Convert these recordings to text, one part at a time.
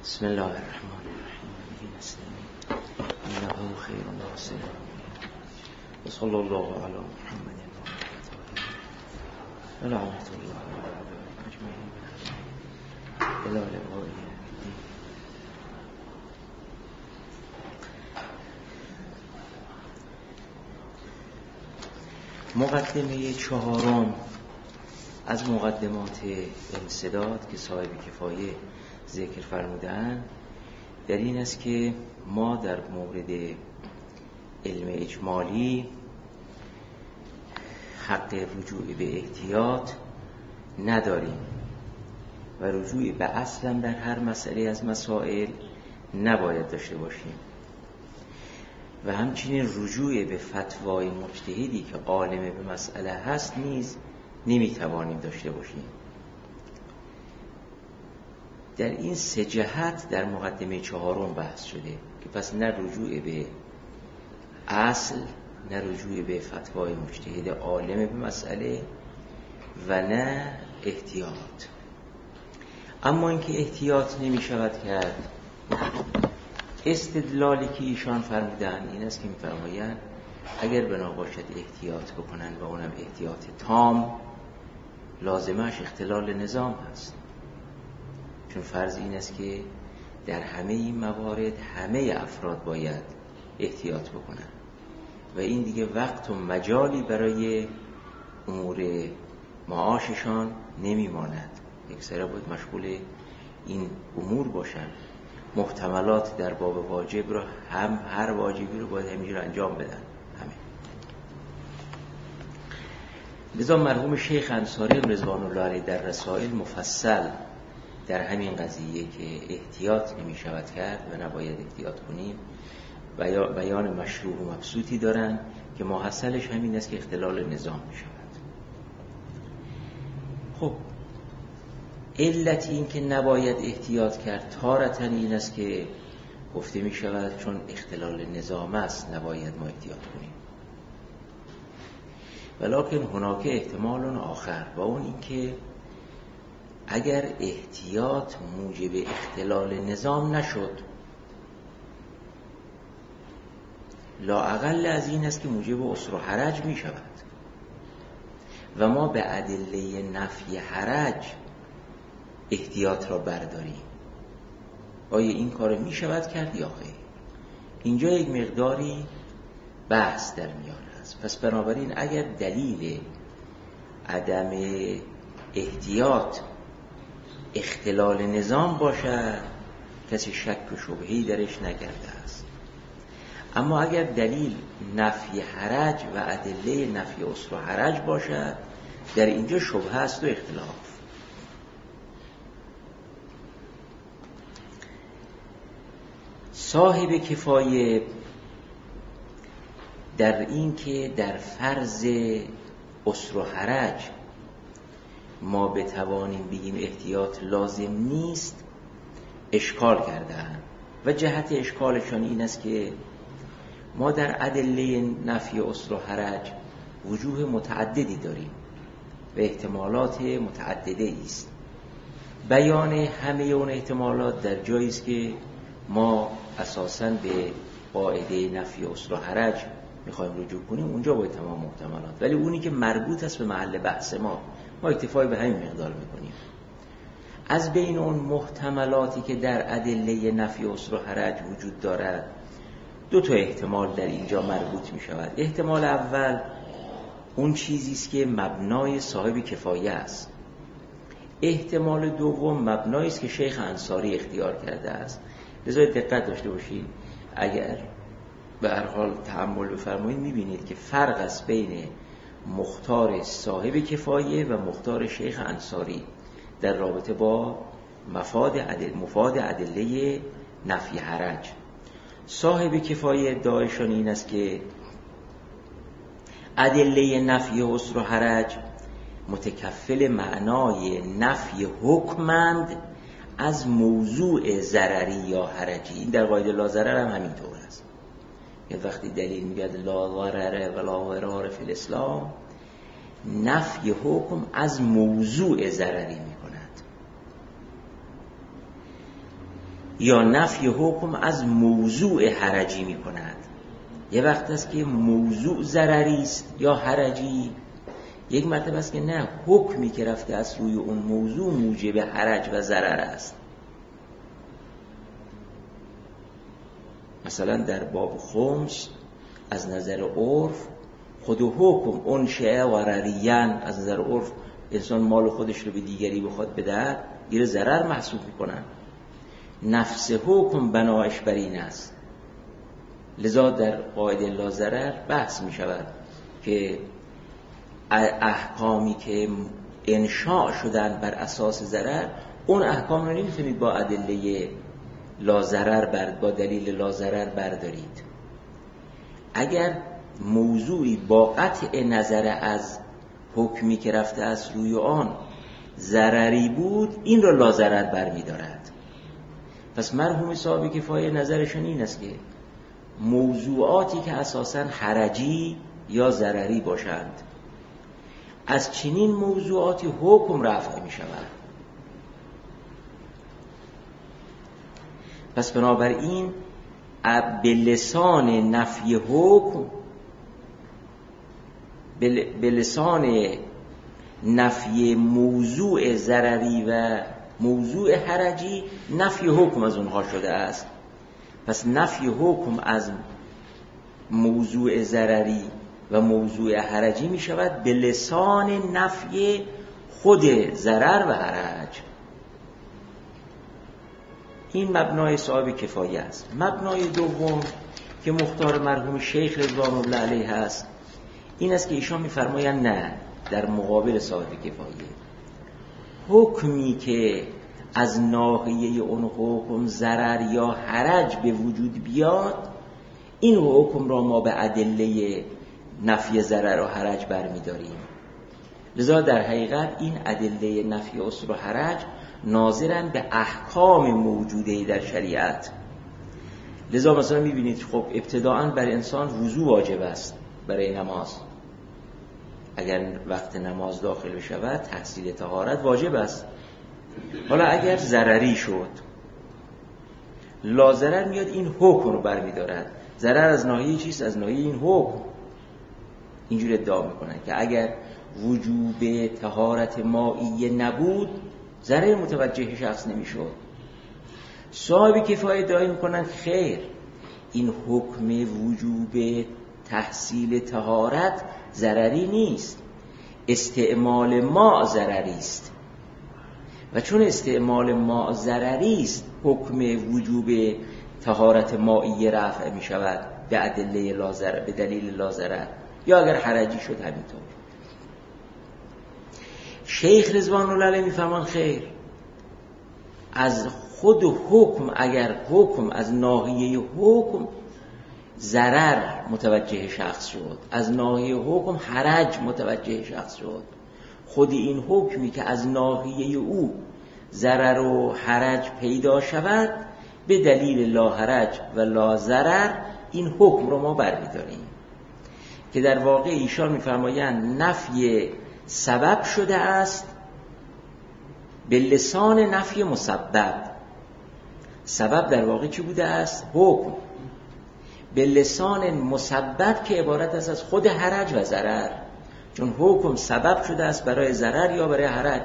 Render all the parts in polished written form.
بسم الله الرحمن الرحیم. به نستعین انه خیر ناصر و صلی الله علی محمد و لعنت الله اجمعین الی لقاء الدین. مقدمه چهارم از مقدمات انسداد که صاحب کفایه ذکر فرمودن در این است که ما در مورد علم اجمالی حق رجوع به احتیاط نداریم و رجوع به اصلا در هر مسئله از مسائل نباید داشته باشیم و همچنین رجوع به فتوای مجتهدی که عالم به مسئله هست نیز نمیتوانیم داشته باشیم. در این سه جهت در مقدمه چهارم بحث شده که پس نه رجوع به اصل، نه رجوع به فتوای مجتهد عالم به مسئله و نه احتیاط. اما اینکه احتیاط نمی شود کرد، استدلالی که ایشان فرمودن این است که می فرمایند اگر بنا باشد احتیاط بکنن و اونم احتیاط تام، لازمش اختلال نظام هست، چون فرض این است که در همه این موارد همه افراد باید احتیاط بکنن و این دیگه وقت و مجالی برای امور معاششان نمیماند. اکثرا باید مشغول این امور باشن. محتملات در باب واجب را هم هر واجبی رو باید همینجور انجام بدن همه. لذا مرحوم شیخ انصاری رضوان الله علیه در رسائل مفصل در همین قضیه که احتیاط نمی شود کرد و نباید احتیاط کنیم بیان مشروع و مبسوطی دارن که محصلش همین است که اختلال نظام می شود. خب علت این که نباید احتیاط کرد تارتاً این است که گفته می شود چون اختلال نظام است نباید ما احتیاط کنیم، ولکن هناک احتمال آخر و اون این که اگر احتیاط موجب اختلال نظام نشد، لااقل از این است که موجب عسر و حرج می شود و ما به ادله نفی حرج احتیاط را برداریم. آیا این کار می شود کرد یا خیر؟ اینجا یک مقداری بحث در میان است. پس بنابراین اگر دلیل عدم احتیاط اختلال نظام باشد کسی شک و شبهه‌ای درش نکرده است، اما اگر دلیل نفی حرج و ادله نفی عسر و حرج باشد در اینجا شبهه است و اختلاف. صاحب کفایه در این که در فرض عسر و حرج ما بتوانیم بگیم احتیاط لازم نیست اشکال کرده‌اند و جهت اشکالشان این است که ما در ادله نفی عسر و حرج وجوه متعددی داریم و احتمالات متعدده است. بیان همه اون احتمالات در جایی است که ما اساساً به قاعده نفی عسر و حرج میخوایم رجوع کنیم، اونجا باید تمام محتملات، ولی اونی که مربوط است به محل بحث ما اکتفای به همین مقدار میکنیم. از بین اون محتملاتی که در ادله نفی عسر و حرج وجود دارد دو تا احتمال در اینجا مربوط می شود. احتمال اول اون چیزی است که مبنای صاحب کفایه است. احتمال دوم مبنایی است که شیخ انصاری اختیار کرده است. لذا دقت داشته باشید، اگر به هر حال تأمل بفرمایید می‌بینید که فرق است بین مختار صاحب کفایه و مختار شیخ انصاری در رابطه با مفاد ادله نفی حرج. صاحب کفایه ادعایشان این است که ادله نفی عسر و حرج متکفل معنای نفی حکمند از موضوع ضرری یا حرجی. این در قاعده لا ضرر هم همینطور است. یه وقتی دلیل میگه لا ضرر ولا ضرار فی الاسلام، نفی حکم از موضوع ضرری میکند. یا نفی حکم از موضوع حرجی می کند. یه وقت است که موضوع ضرری است یا حرجی، یک مرتبه است که نه، حکمی که رفته از روی اون موضوع موجب حرج و ضرر است. مثلا در باب خمس از نظر عرف خود حکم انشأ ضرریاً، از نظر عرف انسان مال خودش رو به دیگری بخواد بده گیر ضرر محسوب میکنن. نفس حکم بناش بر این است. لذا در قاعده لا ضرر بحث می شود که احکامی که انشاء شدن بر اساس ضرر، اون احکام رو نمیتونید با ادله لا ضرر با دلیل لا ضرر بردارید. اگر موضوعی با قطع نظر از حکمی که رفته از روی آن ضرری بود، این را لا ضرر برمی‌دارد. پس مرحوم صاحب کفایه نظرشون این است که موضوعاتی که اساساً حرجی یا ضرری باشند، از چنین موضوعاتی حکم رفع می شود. پس بنابراین به لسان نفی حکم، به لسان نفی موضوع ضرری و موضوع حرجی، نفی حکم از اونها شده است. پس نفی حکم از موضوع ضرری و موضوع حرجی می شود به لسان نفی خود ضرر و حرج. این مبنای صاحب کفایه است. مبنای دوم که مختار مرحوم شیخ رضوان الله علیه است، این است که ایشان می‌فرمایند نه، در مقابل صاحب کفایه حکمی که از ناحیه اون حکم ضرر یا حرج به وجود بیاد، این حکم را ما به ادله نفی ضرر و حرج برمی‌داریم. لذا در حقیقت این ادله نفی عسر و حرج ناظرن به احکام موجوده در شریعت. لذا مثلا می‌بینید خب ابتداءً بر انسان وضو واجب است برای نماز. اگر وقت نماز داخل بشود تحصیل طهارت واجب است. حالا اگر ضرری شد، لا ضرر میاد این حکم رو برمی‌دارد. ضرر از ناحیه چیست؟ از ناحیه این حکم. اینجور ادعا میکنن که اگر وجوب طهارت مائیه نبود، ضرر متوجه شخص نمیشد. صاحب کفایه ادعا میکنن خیر، این حکم وجوب تحصیل طهارت ضرری نیست، استعمال ماء ضرری است و چون استعمال ماء ضرری است، حکم وجوب طهارت مائیه رفع می شود به ادله لا ضرر، به دلیل لا ضرر، یا اگر حرجی شد همینطور. شیخ رضوان الله علیه میفرمان خیر، از خود حکم، اگر حکم از ناحیه حکم ضرر متوجه شخص شد، از ناحیه حکم حرج متوجه شخص شد، خود این حکمی که از ناحیه او ضرر و حرج پیدا شود، به دلیل لا حرج و لا ضرر این حکم رو ما برمی‌داریم. که در واقع ایشان می‌فرمایند نفی سبب شده است به لسان نفی مسبب. سبب در واقع چی بوده است؟ حکم. به لسان مسبب که عبارت است از خود حرج و ضرر، چون حکم سبب شده است برای ضرر یا برای حرج.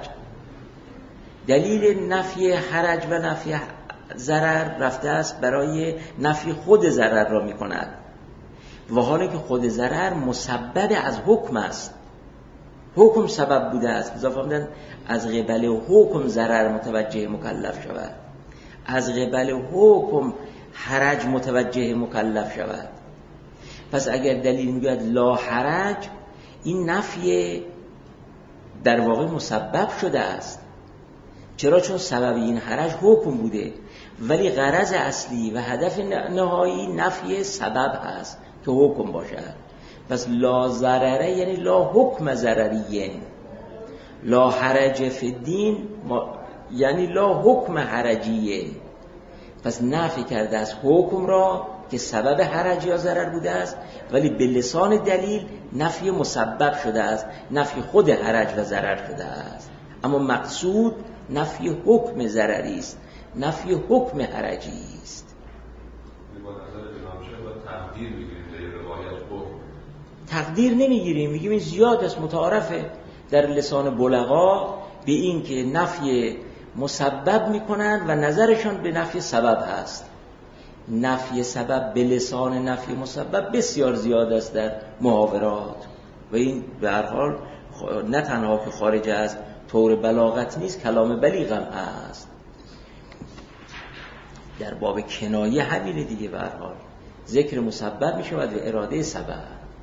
دلیل نفی حرج و نفی ضرر رفته است برای نفی خود ضرر را می‌کند، و حالی که خود ضرر مسبب از حکم است، حکم سبب بوده است. اضافه می‌دن از قبل حکم ضرر متوجه مکلف شود، از قبل حکم حرج متوجه مکلف شود. پس اگر دلیل میگوید لا حرج، این نفی در واقع مسبب شده است. چرا؟ چون سبب این حرج حکم بوده، ولی غرض اصلی و هدف نهایی نفی سبب است که حکم باشد. پس لا ضرره یعنی لا حکم ضرریه، لا حرج فی الدین یعنی لا حکم حرجیه. پس نفی کرده از حکم را که سبب حرج یا ضرر بوده است، ولی به لسان دلیل نفی مسبب شده است، نفی خود حرج و ضرر شده است. اما مقصود نفی حکم ضرری است نفی حکم حرجی است. تقدیر نمیگیریم، میگیم این زیاد است، متعارفه در لسان بلغا به این که نفی مسبب میکنن و نظرشان به نفی سبب هست. نفی سبب به لسان نفی مسبب بسیار زیاد است در محاورات و این به هر حال نه تنها که خارج از طور بلاغت نیست، کلام بلیغ هم هست. در باب کنایه همینه دیگه، به هر حال ذکر مسبب میشود و اراده سبب.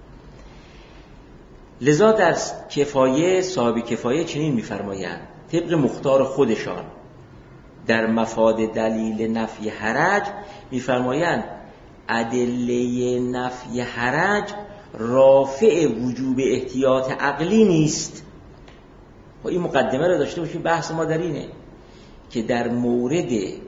لذا در کفایه صاحب کفایه چنین میفرمایند طبق مختار خودشان در مفاد دلیل نفی حرج میفرمایند ادله نفی حرج رافع وجوب احتیاط عقلی نیست. و این مقدمه رو داشته باشیم، بحث ما در اینه که در مورد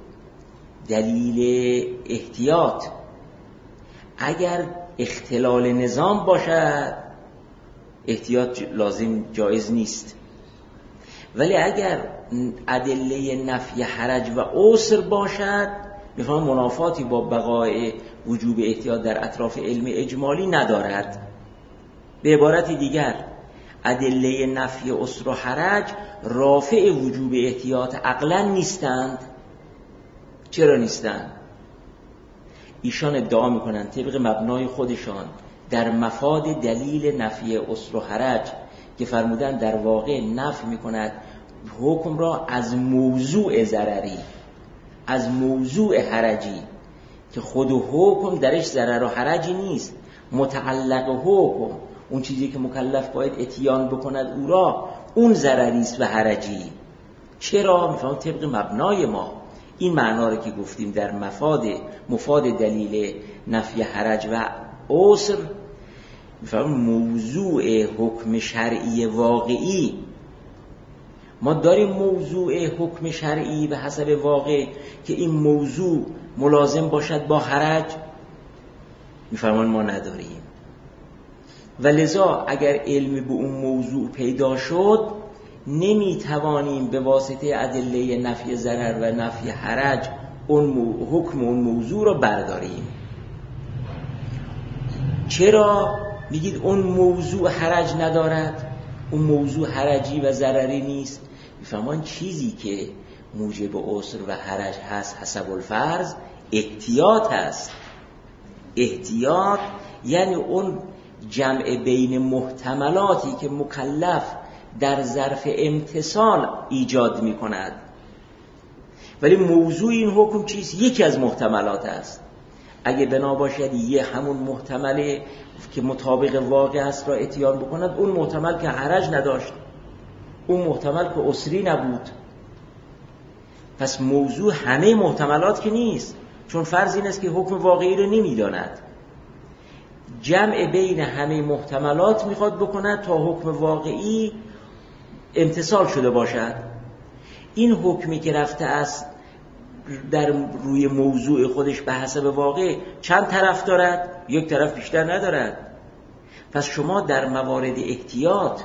دلیل احتیاط اگر اختلال نظام باشد احتیاط لازم جایز نیست، ولی اگر ادله نفی حرج و عسر باشد میفهم منافاتی با بقای وجوب احتیاط در اطراف علم اجمالی ندارد. به عبارت دیگر ادله نفی عسر و حرج رافع وجوب احتیاط عقلا نیستند. چرا نیستند؟ ایشان ادعا میکنند طبق مبنای خودشان در مفاد دلیل نفی عسر و حرج که فرمودن در واقع نفی میکند حکم را از موضوع ضرری، از موضوع حرجی که خود حکم درش ضرر و حرجی نیست، متعلق حکم اون چیزی که مکلف باید اتیان بکند او را اون ضرری است و حرجی. چرا؟ میفهمم طبق مبنای ما این معنا رو که گفتیم در مفاد دلیل نفی حرج و عسر میفهمم موضوع حکم شرعی واقعی. ما داریم موضوع حکم شرعی به حسب واقع که این موضوع ملازم باشد با حرج، میفرمان ما نداریم. و لذا اگر علم به اون موضوع پیدا شد نمیتوانیم به واسطه ادله نفی ضرر و نفی حرج حکم اون موضوع رو برداریم. چرا میگید اون موضوع حرج ندارد؟ اون موضوع حرجی و ضرری نیست. میفهمان چیزی که موجب عسر و حرج هست حسب الفرض احتیاط هست. احتیاط یعنی اون جمع بین محتملاتی که مکلف در ظرف امتثال ایجاد می کند. ولی موضوع این حکم چیست؟ یکی از محتملات است. اگه بنا باشد همون محتمله که مطابق واقع است را اتیان بکند، اون محتمل که حرج نداشت، اون محتمل که عسری نبود. پس موضوع همه محتملات که نیست، چون فرض این است که حکم واقعی رو نمیداند. جمع بین همه محتملات میخواد بکند تا حکم واقعی امتثال شده باشد. این حکمی که رفته است در روی موضوع خودش به حسب واقع چند طرف دارد؟ یک طرف بیشتر ندارد. پس شما در موارد احتیاط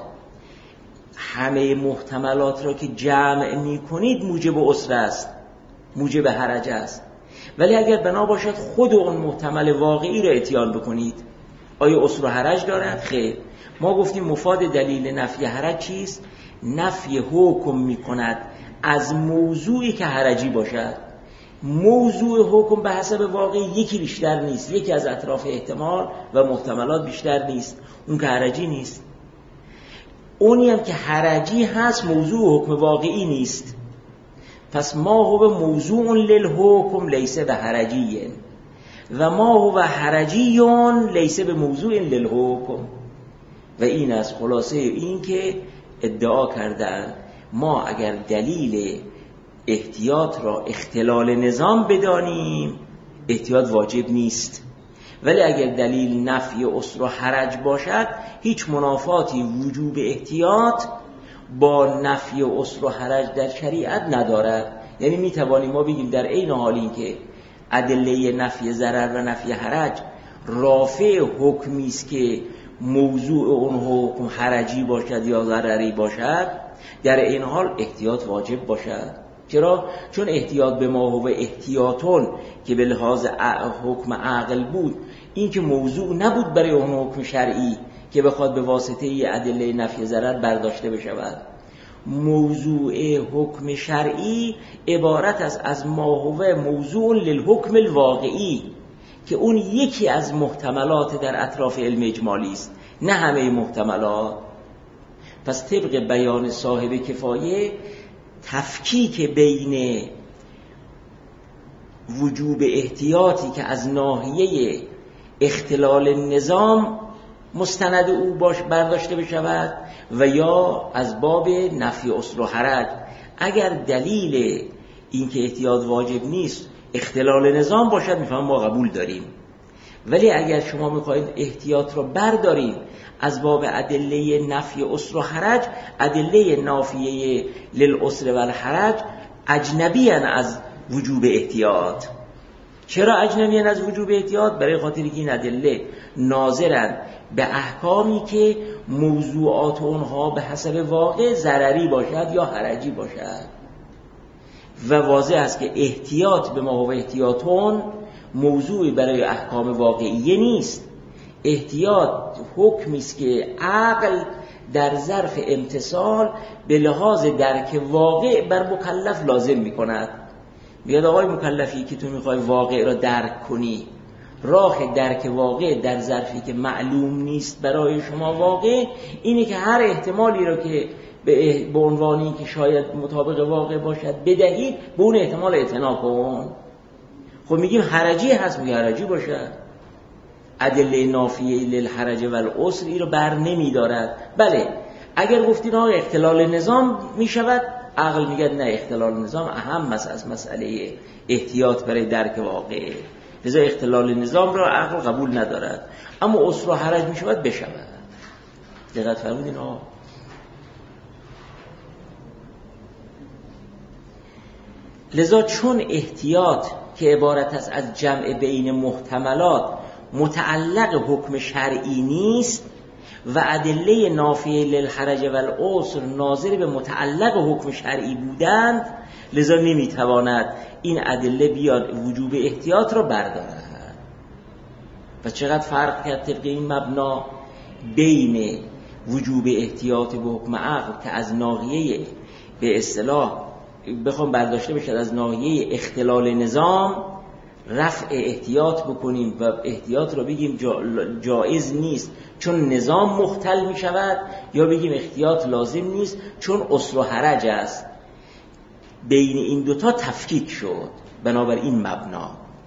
همه محتملات را که جمع می کنید موجب عسر است، موجب حرج است. ولی اگر بنا باشد خود اون محتمل واقعی را اتیان بکنید، آیا عسر و حرج دارد؟ خیر. ما گفتیم مفاد دلیل نفی حرج چیست؟ نفی حکم می کند از موضوعی که حرجی باشد. موضوع حکم به حسب واقع یکی بیشتر نیست، یکی از اطراف احتمال و محتملات بیشتر نیست، اون که حرجی نیست. اونی هم که حرجی هست موضوع حکم واقعی نیست. پس ما هو موضوع للحکم لیس به حرجی و ما هو حرجی لیس به موضوع للحکم. و این از خلاصه این که ادعا کردن ما اگر دلیل احتیاط را اختلال نظام بدانیم احتیاط واجب نیست، ولی اگر دلیل نفی عسر و حرج باشد هیچ منافاتی وجوب احتیاط با نفی عسر و حرج در شریعت ندارد. یعنی میتوانیم ما بگیم در عین حال این که ادله نفی ضرر و نفی حرج رافع حکمی است که موضوع اون حکم حرجی باشد یا ضرری باشد، در این حال احتیاط واجب باشد. چرا؟ چون احتیاط به ما هو احتیاطون که به لحاظ حکم عقل بود، این که موضوع نبود برای اون حکم شرعی که بخواد به واسطه ادله نفی ضرر برداشته بشود. موضوع حکم شرعی عبارت است از ما هو موضوع للحکم الواقعی که اون یکی از محتملات در اطراف علم اجمالی است، نه همه محتملات. پس طبق بیان صاحب کفایه تفکیک بین وجوب احتیاطی که از ناحیه اختلال نظام مستند او برداشته بشود و یا از باب نفی عسر و حرج. اگر دلیل این که احتیاط واجب نیست اختلال نظام باشد میفهم ما قبول داریم، ولی اگر شما میخواید احتیاط رو بردارید از باب ادله نفی عسر و حرج، ادله نافیه للعسر و الحرج اجنبیان از وجوب احتیاط. چرا اجنبیان از وجوب احتیاط؟ برای خاطر که این ادله ناظرن به احکامی که موضوعات اونها به حسب واقع ضرری باشد یا حرجی باشد و واضح است که احتیاط به ما هو احتیاطون موضوعی برای احکام واقعیه نیست. احتیاط حکمی است که عقل در ظرف امتثال به لحاظ درک واقع بر مکلف لازم میکند. میاد آقای مکلفی که تو میخوای واقع را درک کنی، راه درک واقع در ظرفی که معلوم نیست برای شما واقع اینه که هر احتمالی را که به عنوانی که شاید مطابق واقع باشد بدهید به اون احتمال اعتنا کن. خب میگیم حرجی هست، میگه حرجی باشد. ادله نافیه للحرج و العسر ای رو بر نمی دارد. بله اگر گفتین آقا اختلال نظام میشود، عقل میگه نه، اختلال نظام اهم است از مسئله احتیاط برای درک واقع، لذا اختلال نظام را عقل قبول ندارد، اما عسر و حرج میشود بشود. دقت فرمودین آقا؟ لذا چون احتیاط که عبارت است از جمع بین محتملات متعلق حکم شرعی نیست و ادله نافیه للحرج و العسر ناظر به متعلق حکم شرعی بودند، لذا نمیتواند این ادله بیاد وجوب احتیاط را بردارد. و چقدر فرق کرد طبق این مبنا بین وجوب احتیاط به حکم عقل که از ناحیه به اصطلاح بخوام برداشته بشد از ناحیه اختلال نظام رفع احتیاط بکنیم و احتیاط رو بگیم جایز نیست چون نظام مختل می شود، یا بگیم احتیاط لازم نیست چون عسر و حرج است. بین این دوتا تفکیک شد بنابر این مبنا.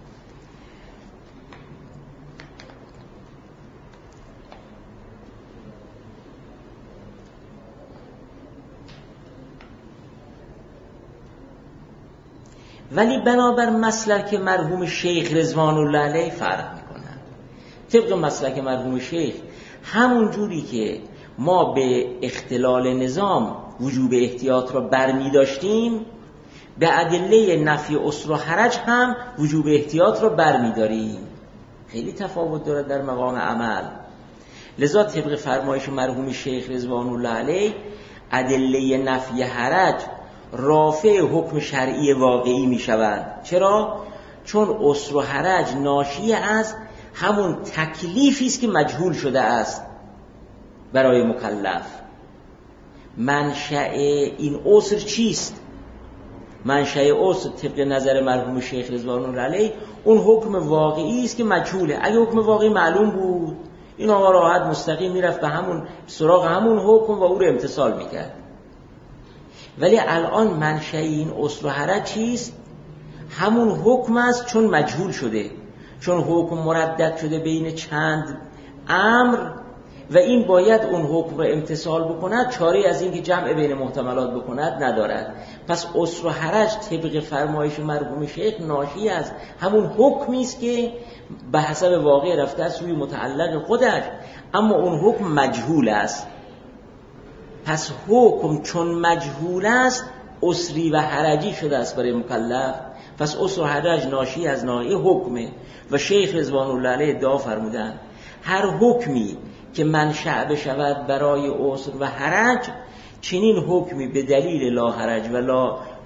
ولی بنابر مسلک مرحوم شیخ رضوان الله علیه فرق میکنند. طبق مسلک مرحوم شیخ همون جوری که ما به اختلال نظام وجوب احتیاط را برمی داشتیم، به ادله نفی عسر و حرج هم وجوب احتیاط را برمی داریم. خیلی تفاوت دارد در مقام عمل. لذا طبق فرمایش مرحوم شیخ رضوان الله علیه ادله نفی حرج رافع حکم شرعی واقعی می شود. چرا؟ چون عسر و حرج ناشی از همون تکلیفی است که مجهول شده است برای مکلف. منشأ این عسر چیست؟ منشأ عسر طبق نظر مرحوم شیخ رضوان الله علیه اون حکم واقعی است که مجهوله. اگه حکم واقعی معلوم بود این آقا راحت مستقیم میرفت به همون سراغ همون حکم و او رو امتثال میکرد. ولی الان منشأ این عسر و حرج چیست؟ همون حکم است چون مجهول شده، چون حکم مردد شده بین چند امر و این باید اون حکم را امتثال بکند، چاره از این که جمع بین محتملات بکند ندارد. پس عسر و حرج طبق فرمایش مرحوم شیخ ناشی از همون حکمی است که به حسب واقع رفته است سوی متعلق خودش، اما اون حکم مجهول است. پس حکم چون مجهول است عسری و حرجی شده است برای مکلف. پس عسر و حرج ناشی از ناحیه حکمه و شیخ رضوان الله علیه ادعا فرمودند هر حکمی که منشأ بشود برای عسر و حرج، چنین حکمی به دلیل لا حرج و لا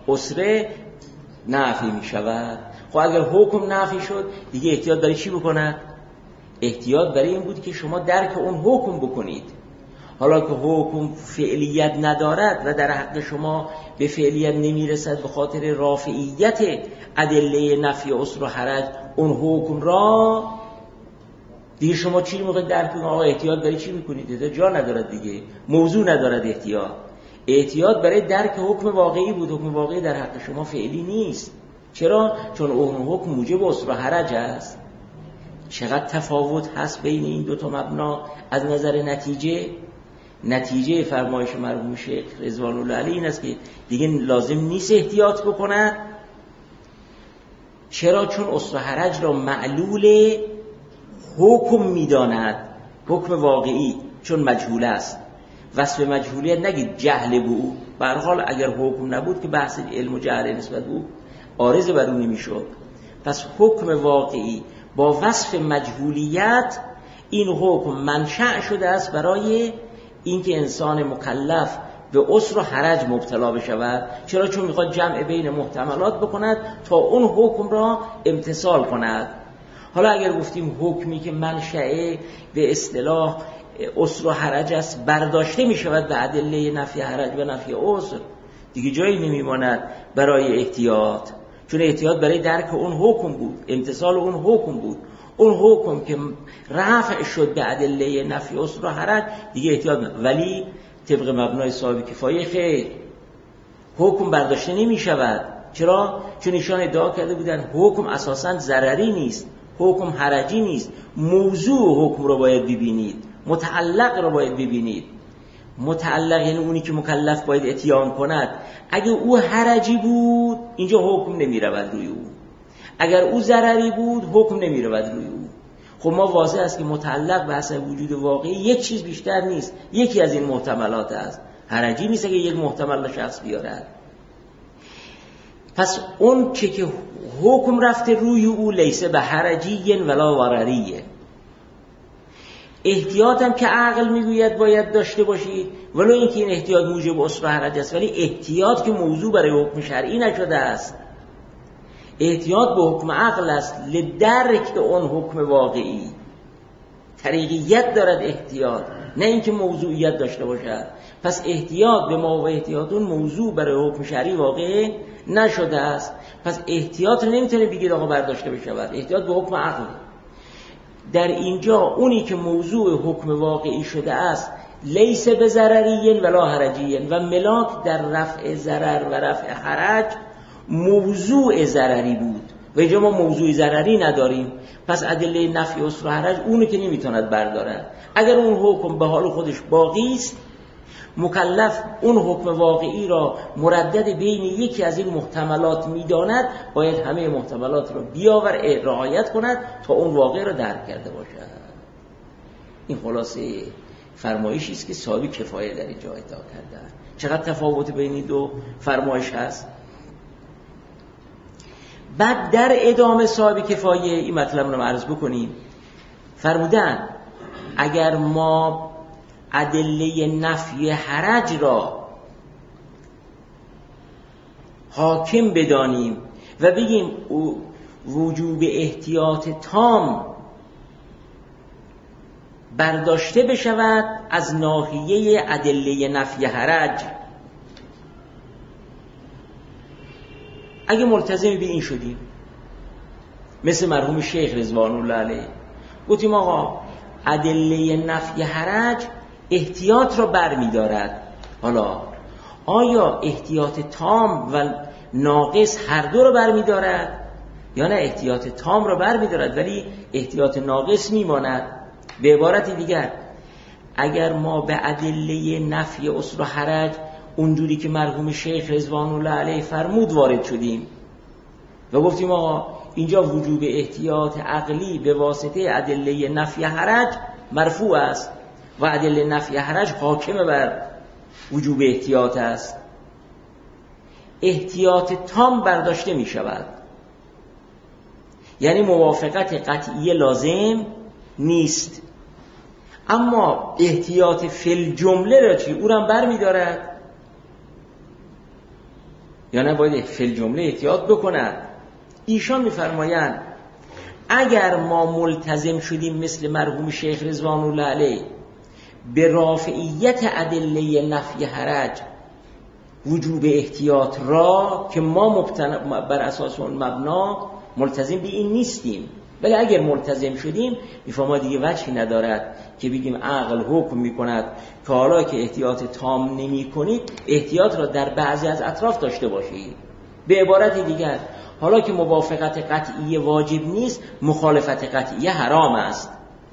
اسره نافی می شود. خب اگر حکم نافی شد دیگه احتیاط برای چی بکند؟ احتیاط برای این بود که شما درک اون حکم بکنید. حالا که حکم فعلیت ندارد و در حق شما به فعلیت نمیرسد به خاطر رافعیت ادله نفی اسر و حرج اون حکم را، دیگه شما چی موقع درک کنید؟ آقا احتیاط برای چی میکنید؟ جا ندارد دیگه، موضوع ندارد احتیاط برای درک حکم واقعی بود. حکم واقعی در حق شما فعلی نیست. چرا؟ چون اون حکم موجب اسر و حرج است. چقدر تفاوت هست بین این دو تا مبنا از نظر نتیجه فرمایش مرحوم شیخ رضوان الله علیه این است که دیگه لازم نیست احتیاط بکنن. چرا؟ چون اسر و حرج را معلول حکم میداند، حکم واقعی، چون مجهول است. وصف مجهولیت نگید جهل به او، به هر حال اگر حکم نبود که بحث علم و جهل نسبت به او عارض بر اون نمیشد. پس حکم واقعی با وصف مجهولیت، این حکم منشأ شده است برای اینکه انسان مکلف به اسر و حرج مبتلا بشود. چرا؟ چون میخواد جمع بین محتملات بکند تا اون حکم را امتثال کند. حالا اگر گفتیم حکمی که منشأ به اصطلاح اسر و حرج است برداشته میشود به ادله نفی حرج و نفی اسر، دیگه جایی نمیماند برای احتیاط. چون احتیاط برای درک اون حکم بود، امتثال اون حکم بود. اون حکم که رفع شد به ادله نفی اسر و حرج دیگه احتیاط ولی طبق مبنای صاحب کفایه خیر حکم برداشته نمی شود. چرا؟ چون ایشان ادعا کرده بودن حکم اساساً ضرری نیست، حکم حرجی نیست. موضوع حکم رو باید ببینید، متعلق رو باید ببینید. متعلق یعنی اونی که مکلف باید اتیان کند. اگه او حرجی بود اینجا حکم نمی رود روی او، اگر او ضرری بود حکم نمی رود روی او. خب ما واضح است که متعلق به حسب وجود واقعی یک چیز بیشتر نیست، یکی از این محتملات است. حرجی نیست که یک محتمل شخص بیارد. پس اون که حکم رفته روی او لیسه به حرجی ولا ضرریه. احتیاط هم که عقل میگوید باید داشته باشید، ولو اینکه این احتیاط موجب اسر و حرج است، ولی احتیاط که موضوع برای حکم شرعی نشده است. احتیاط به حکم عقل است لدرک اون حکم واقعی. طریقیت دارد احتیاط، نه اینکه موضوعیت داشته باشد. پس احتیاط به ما و احتیاطون موضوع برای حکم شرعی واقع نشده است. پس احتیاط نمیتونه بگید آقا برداشته بشود. احتیاط به حکم عقل. در اینجا اونی که موضوع حکم واقعی شده است لیس به ضرری ولا حرجی و ملاک در رفع ضرر و رفع حرج موضوع ضرری بود و اینجا ما موضوع ضرری نداریم. پس ادله نفی اسر و حرج اونی که نمیتوند بردارد. اگر اون حکم به حال خودش باقی است، مکلف اون حکم واقعی را مردد بین یکی از این محتملات میداند، باید همه محتملات را بیاور رعایت کند تا اون واقع را درک کرده باشد. این خلاصه فرمایشی است که صاحب کفایه در اینجا ادعا کردند. چقدر تفاوت بین این دو فرمایش هست. بعد در ادامه صاحب کفایه این مطلب رو عرض بکنیم. فرمودن اگر ما ادله نفی حرج را حاکم بدانیم و بگیم وجوب احتیاط تام برداشته بشود از ناحیه ادله نفی حرج، اگه ملتزم به این شدیم مثل مرحوم شیخ رضوان الله علیه گفتیم آقا ادله نفی حرج احتیاط را برمی‌دارد، حالا آیا احتیاط تام و ناقص هر دو را برمی‌دارد یا نه احتیاط تام را برمی‌دارد ولی احتیاط ناقص میماند؟ به عبارت دیگر اگر ما به ادله نفی اسر و حرج اونجوری که مرحوم شیخ رضوان الله علیه فرمود وارد شدیم و گفتیم آقا اینجا وجوب احتیاط عقلی به واسطه ادله نفی حرج مرفوع است و ادله نفی حرج حاکم بر وجوب احتیاط است، احتیاط تام برداشته می شود، یعنی موافقت قطعی لازم نیست. اما احتیاط فی الجمله را چی؟ او را بر می دارد. یا نه باید فی الجمله احتیاط بکند؟ ایشان میفرمایند اگر ما ملتزم شدیم مثل مرحوم شیخ رضوان الله علیه به رافعیت ادله نفی حرج، وجوب احتیاط را که ما بر اساس اون مبنا ملتزم به این نیستیم، ولی اگر ملتزم شدیم میفهمیم دیگه وجهی ندارد که بگیم عقل حکم میکند که حالا که احتیاط تام نمی کنید احتیاط را در بعضی از اطراف داشته باشید. به عبارت دیگر حالا که موافقت قطعی واجب نیست، مخالفت قطعی حرام است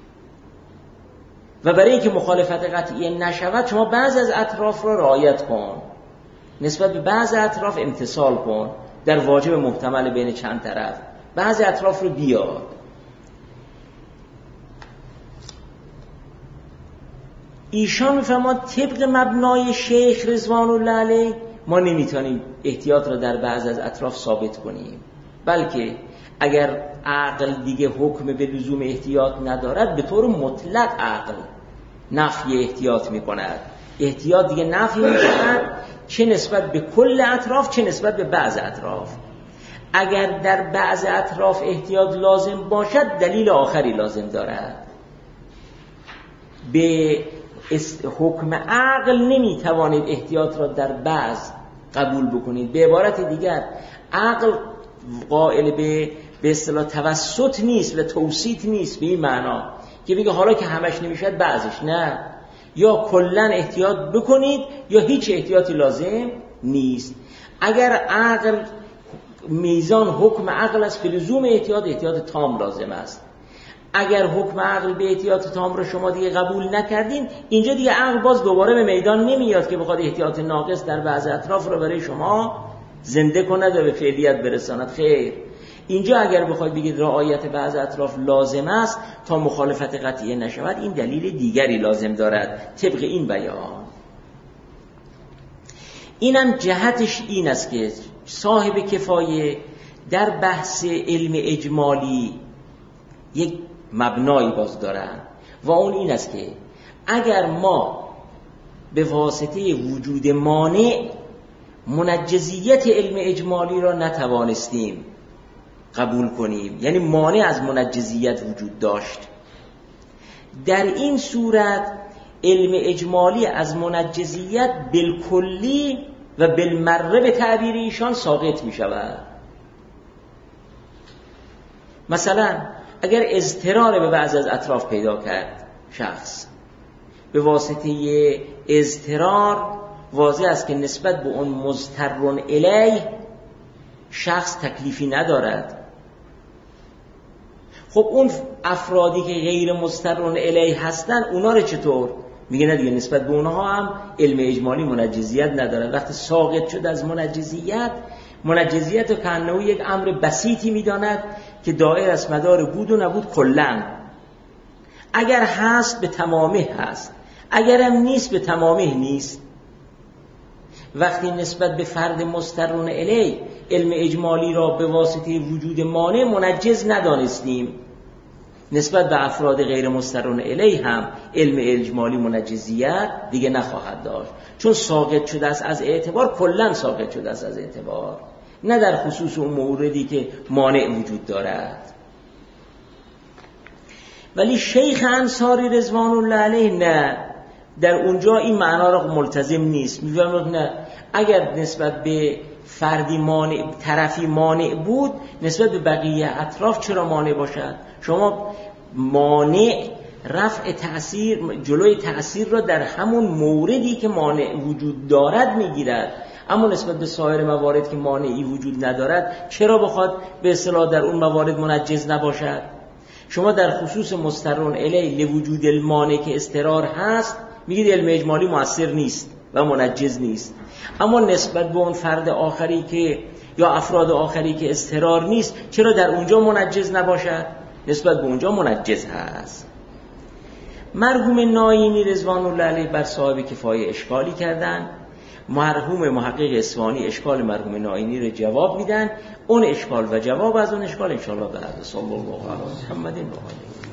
و برای اینکه مخالفت قطعی نشود شما بعضی از اطراف را رعایت کن، نسبت به بعضی اطراف امتثال کن در واجب محتمل بین چند طرف، بعضی اطراف رو بیار. ایشان میفرماد طبق مبنای شیخ رضوان الله علیه ما نمیتونیم احتیاط را در بعض از اطراف ثابت کنیم، بلکه اگر عقل دیگه حکم به لزوم احتیاط ندارد به طور مطلق عقل نفی احتیاط میکند. احتیاط دیگه نفی میکند چه نسبت به کل اطراف چه نسبت به بعض اطراف. اگر در بعض اطراف احتیاط لازم باشد دلیل آخری لازم دارد. به حکم عقل نمیتوانید احتیاط را در بعض قبول بکنید. به عبارت دیگر عقل قائل به اصطلاح توسط نیست و توسیط نیست به این معنا که بگه حالا که همش نمیشد بعضش، نه، یا کلن احتیاط بکنید یا هیچ احتیاطی لازم نیست. اگر عقل میزان حکم عقل است به لزوم احتیاط تام لازم است. اگر حکم عقل به احتیاط تام رو شما دیگه قبول نکردین، اینجا دیگه عقل باز دوباره به میدان نمیاد که بخواد احتیاط ناقص در بعض اطراف رو برای شما زنده کند و به فعلیت برساند. خیر، اینجا اگر بخواید بگید رعایت بعض اطراف لازم است تا مخالفت قطعی نشود، این دلیل دیگری لازم دارد طبق این بیان. اینم جهتش این است که صاحب کفایه در بحث علم اجمالی یک مبنایی باز دارن و اون این است که اگر ما به واسطه وجود مانع منجزیت علم اجمالی را نتوانستیم قبول کنیم، یعنی مانع از منجزیت وجود داشت، در این صورت علم اجمالی از منجزیت بالکلی و بالمره به تعبیر ایشان ساقط می شود. مثلا اگر اضطرار به بعض از اطراف پیدا کرد شخص، به واسطه اضطرار واضح است که نسبت به اون مضطرون الیه شخص تکلیفی ندارد. خب اون افرادی که غیر مضطرون الیه هستن اونا رو چطور؟ میگه نه دیگه نسبت به اونها هم علم اجمالی منجزیت نداره. وقتی ساقط شد از منجزیت رو کانه یک امر بسیطی میداند که دائر از مدار بود و نبود کلن. اگر هست به تمامه هست، اگرم نیست به تمامه نیست. وقتی نسبت به فرد مضطرون الیه علم اجمالی را به واسطه وجود مانع منجز ندانستیم، نسبت به افراد غیر مضطرون الیه هم علم اجمالی منجزیت دیگه نخواهد داشت، چون ساقط شده است از اعتبار، کلن ساقط شده است از اعتبار، نه در خصوص اون موردی که مانع وجود دارد. ولی شیخ انصاری رضوان الله علیه نه، در اونجا این معنا را ملتزم نیست. می‌فرماید نه، اگر نسبت به فردی مانع، طرفی مانع بود، نسبت به بقیه اطراف چرا مانع باشد؟ شما مانع رفع تأثیر، جلوی تأثیر را در همون موردی که مانع وجود دارد میگیرد، اما نسبت به سایر موارد که مانعی وجود ندارد چرا بخواد به اصطلاح در اون موارد منجز نباشد؟ شما در خصوص مضطرون الیه لوجود المانع که اضطرار هست میگید علم اجمالی مؤثر نیست و منجز نیست، اما نسبت به اون فرد آخری که یا افراد آخری که اضطرار نیست چرا در اونجا منجز نباشد؟ نسبت به اونجا منجز هست. مرحوم ناینی رضوان الله علیه بر صاحب کفایه اشکالی کردن، مرحوم محقق اصفهانی اشکال مرحوم ناینی رو جواب میدن، اون اشکال و جواب از اون اشکال انشاءالله بعد. صلی الله علیه و محمد و آله